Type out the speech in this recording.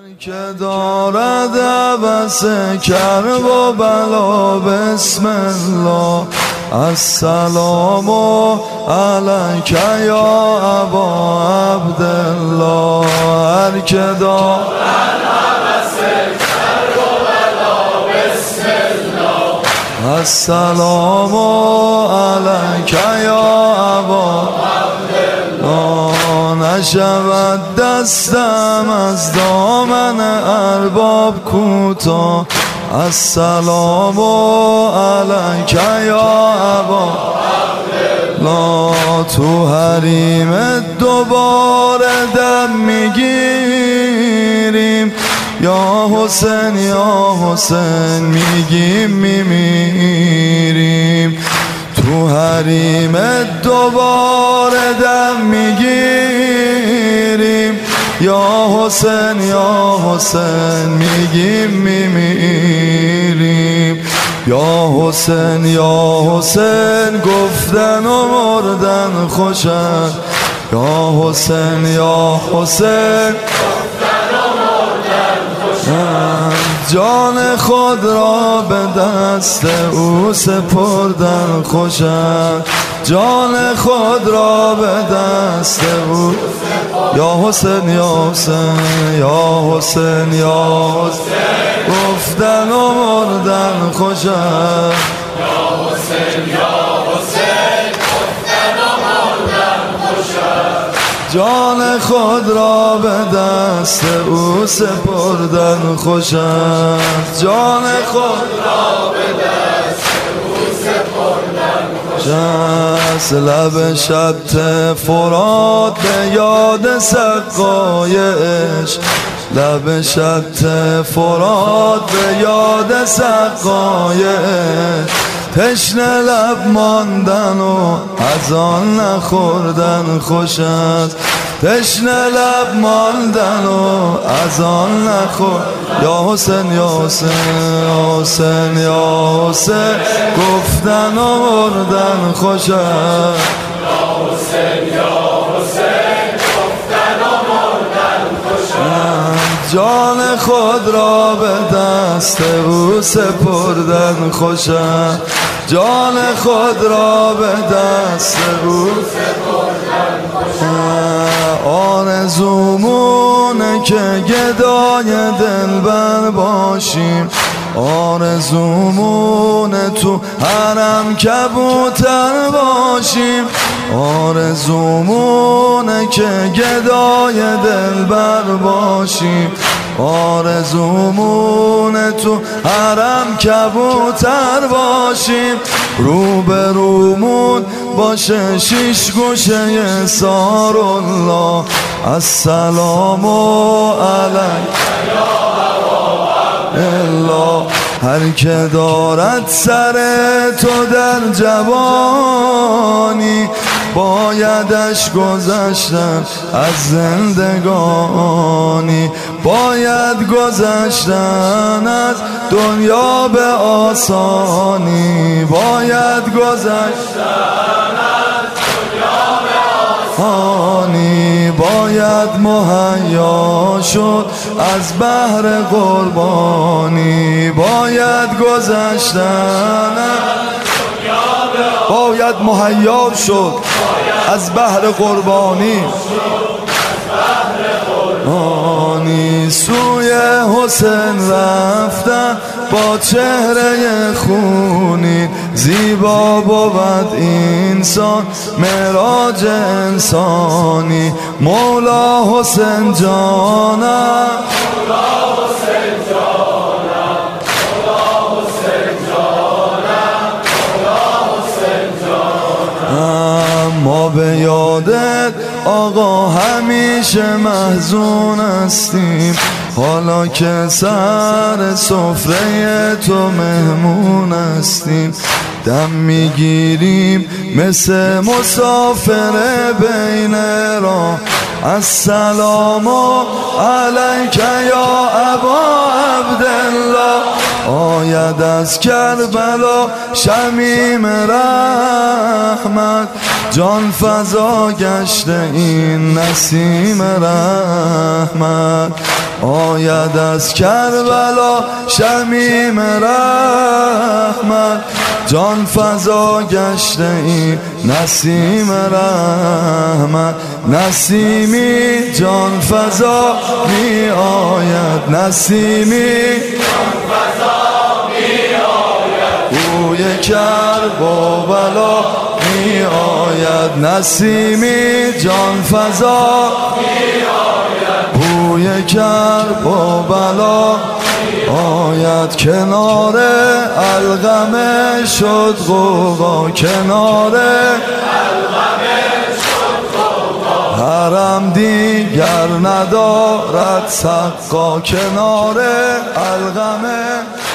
که دارد عبس کرب و بلا بسم الله السلام علیک یا ابا عبدالله. هر که دارد عبس کرب و بلا بسم الله السلام علیک یا ابا عبدالله. نشود دستم از دامن ارباب کوتاه السلام علیک یا ابا عبدالله. تو حریم دوباره دم میگیریم یا حسین یا حسین میگیم میمیریم. تو حریم دوباره دم میگیریم یا حسین یا حسین میگیم میمیریم. یا حسین یا حسین گفتن و مردن خوش است. یا حسین یا حسین گفتن و مردن خوش است. جان خود را به دست او سپردن خوش است. جان خود را به دست او. یا حسین یا حسین یا حسین یا حسین گفتن و مردن خوش است. یا حسین یا حسین گفتن و مردن خوش است. جان خود را به دست او سپردن خوش است. جان خود را به دست او سپردن خوش است. لب شط فرات به یاد سقای عشق. لب شط فرات به یاد سقای عشق. تشنه لب ماندن و از آن نخوردن خوش است. تشنه لب ماندن و از آن نخوردن. یا حسین یا حسین یا حسین یا حسین گفتن و مردن خوش است. یا حسین یا حسین گفتن و مردن خوش است. جان خود را به دست او سپردن خوش است. جان خود را به دست او سپردن خوش است. آرزومونه که گدای دلبر باشیم. آرزومونه تو حرم کبوتر باشیم. آرزومونه که گدای دلبر باشیم. آرزومونه تو حرم کبوتر باشیم. رو به رومون باشه شیش گوشه سار الله السلام علیک الله. هر که دارد سر تو در جوانی بایدش گذشتن از زندگانی. باید گذشتن از دنیا به آسانی. باید گذشتن از دنیا به آسانی. باید مهیا شد از بحر قربانی. باید گذشتن باید مهیا شد از بحر قربانی. سوی حسین رفتن با چهره خونی. زیبا بود اینسان معراج انسانی. مولا حسین جانم ما به یادت آقا همیشه محزون هستیم. حالا که سر سفره تو مهمون هستیم. دم میگیریم مثل مسافر بین راه السلام علیک یا ابا عبدالله. آید از کربلا شمیم رحمت. جان فضا گشته این نسیم رحمت. آید از کربلا شمیم رحمت، جان فضا گشته این نسیم رحمت. نسیمی جان فضا می آید، نسیمی جان فضا می آید، بوی کربلا می آید. نسیمی جان فضا می آید، بوی کربلا آید. کنار القمه شد غوغا، کنار القمه شد غوغا، حرم دیگر ندارد سقا. کنار القمه